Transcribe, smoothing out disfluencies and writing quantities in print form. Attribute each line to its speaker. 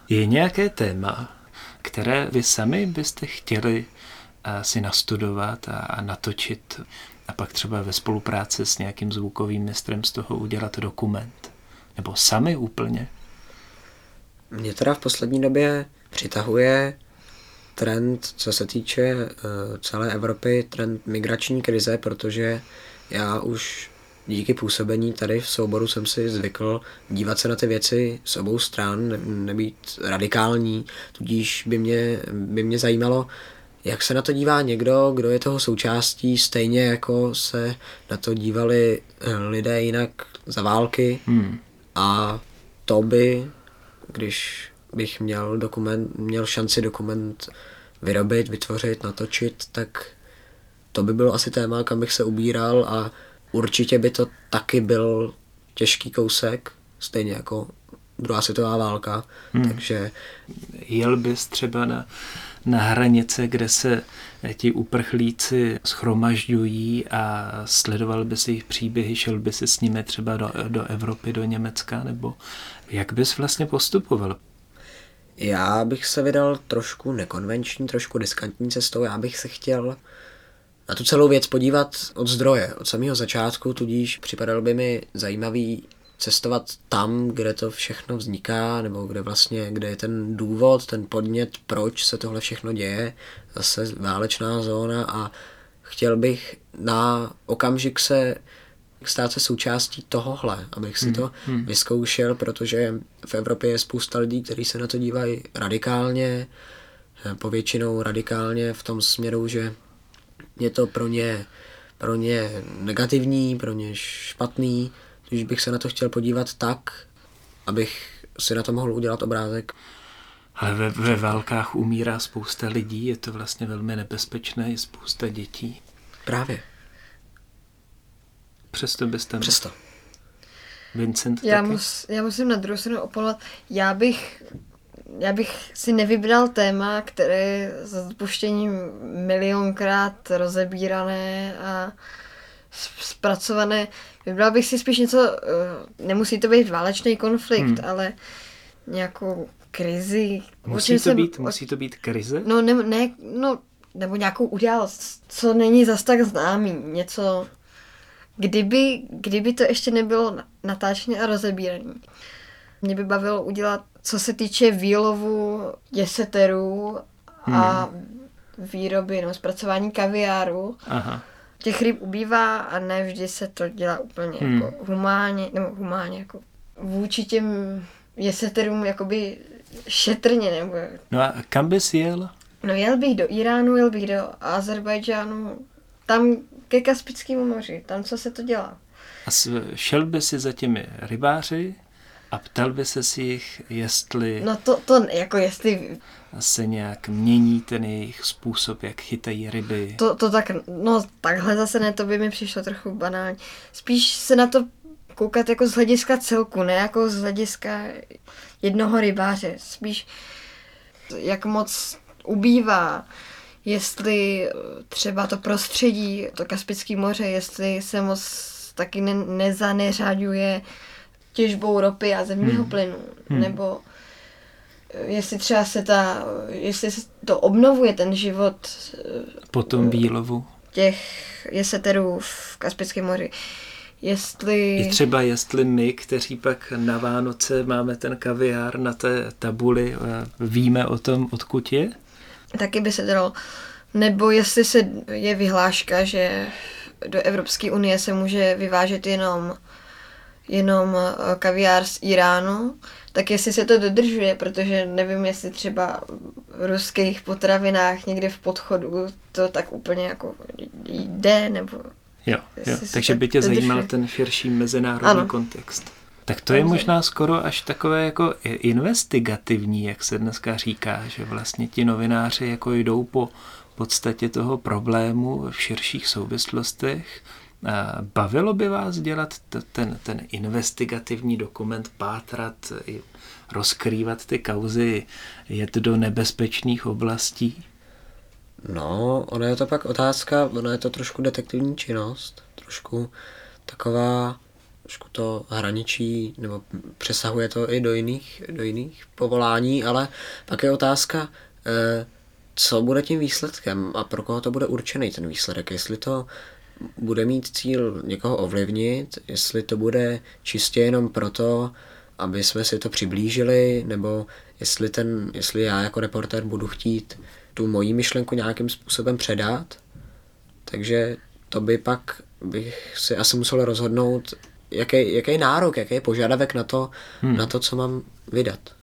Speaker 1: Je nějaké téma, které vy sami byste chtěli si nastudovat a natočit a pak třeba ve spolupráci s nějakým zvukovým mistrem z toho udělat dokument? Nebo sami úplně?
Speaker 2: Mě teda v poslední době přitahuje trend, co se týče celé Evropy, trend migrační krize, protože já už díky působení tady v souboru jsem si zvykl dívat se na ty věci z obou stran, nebýt radikální, tudíž by mě zajímalo, jak se na to dívá někdo, kdo je toho součástí, stejně jako se na to dívali lidé jinak za války. A to by, když bych měl šanci dokument vyrobit, vytvořit, natočit, tak to by bylo asi téma, kam bych se ubíral a určitě by to taky byl těžký kousek, stejně jako druhá světová válka, takže...
Speaker 1: Jel bys třeba na hranice, kde se ti uprchlíci shromažďují a sledoval by si jejich příběhy, šel by si s nimi třeba do Evropy, do Německa, nebo jak bys vlastně postupoval?
Speaker 2: Já bych se vydal trošku nekonvenční, trošku riskantní cestou, já bych se chtěl na tu celou věc podívat od zdroje, od samého začátku, tudíž připadalo by mi zajímavý cestovat tam, kde to všechno vzniká, nebo kde je ten důvod, ten podnět, proč se tohle všechno děje, zase válečná zóna a chtěl bych na okamžik stát se součástí tohohle, abych si to vyzkoušel, protože v Evropě je spousta lidí, kteří se na to dívají radikálně, povětšinou radikálně v tom směru, že je to pro ně negativní, pro ně špatný, když bych se na to chtěl podívat tak, abych si na to mohl udělat obrázek.
Speaker 1: Ale ve válkách umírá spousta lidí, je to vlastně velmi nebezpečné, je spousta dětí.
Speaker 2: Právě.
Speaker 1: Přesto byste...
Speaker 2: Přesto.
Speaker 1: Vincent
Speaker 3: Já musím na druhou stranu oponovat. Já bych si nevybral téma, které je s odpuštěním milionkrát rozebírané a zpracované. Vybral bych si spíš něco, nemusí to být válečný konflikt, ale nějakou krizi.
Speaker 1: Musí to být krize?
Speaker 3: Nebo nějakou událost, co není zas tak známý. Něco, kdyby to ještě nebylo natáčené a rozebírané. Mě by bavilo udělat, co se týče výlovu jeseterů a výroby nebo zpracování kaviáru.
Speaker 1: Aha.
Speaker 3: Těch ryb ubývá a ne vždy se to dělá úplně jako humánně, jako vůči těm jeseterům jakoby šetrně. Nebo...
Speaker 1: No a kam bys jel?
Speaker 3: No jel bych do Iránu, jel bych do Azerbajdžánu, tam ke Kaspickému moři, tam co se to dělá.
Speaker 1: A šel by si za těmi rybáři a ptal by se jich, jestli...
Speaker 3: No to jako jestli...
Speaker 1: se nějak mění ten jejich způsob, jak chytají ryby.
Speaker 3: To tak, no takhle zase ne, to by mi přišlo trochu banální. Spíš se na to koukat jako z hlediska celku, ne jako z hlediska jednoho rybáře. Spíš jak moc ubývá, jestli třeba to prostředí, to Kaspické moře, jestli se moc taky nezaneřaďuje těžbou ropy a zemního plynu, nebo jestli třeba jestli se to obnovuje ten život
Speaker 1: po tom výlovu
Speaker 3: těch jeseterů v Kaspickém moři.
Speaker 1: Jestli my, kteří pak na Vánoce máme ten kaviár na té tabuli, víme o tom, odkud je?
Speaker 3: Taky by se dalo. Nebo jestli je vyhláška, že do Evropské unie se může vyvážet jenom kaviár z Iránu, tak jestli se to dodržuje, protože nevím, jestli třeba v ruských potravinách někde v podchodu to tak úplně jako jde, nebo...
Speaker 1: Jo. Takže by tě zajímal ten širší mezinárodní kontext. Tak to je možná skoro až takové jako investigativní, jak se dneska říká, že vlastně ti novináři jako jdou po podstatě toho problému v širších souvislostech. Bavilo by vás dělat ten investigativní dokument, pátrat, rozkrývat ty kauzy, jet do nebezpečných oblastí?
Speaker 2: No, ono je to pak otázka, ono je to trošku detektivní činnost, trošku taková trošku to hraničí, nebo přesahuje to i do jiných povolání, ale pak je otázka, co bude tím výsledkem a pro koho to bude určený ten výsledek, jestli to bude mít cíl někoho ovlivnit, jestli to bude čistě jenom proto, aby jsme si to přiblížili, nebo jestli já jako reportér budu chtít tu moji myšlenku nějakým způsobem předat. Takže to bych si asi musel rozhodnout, jaký je nárok, jaký je požadavek na to, co mám vydat.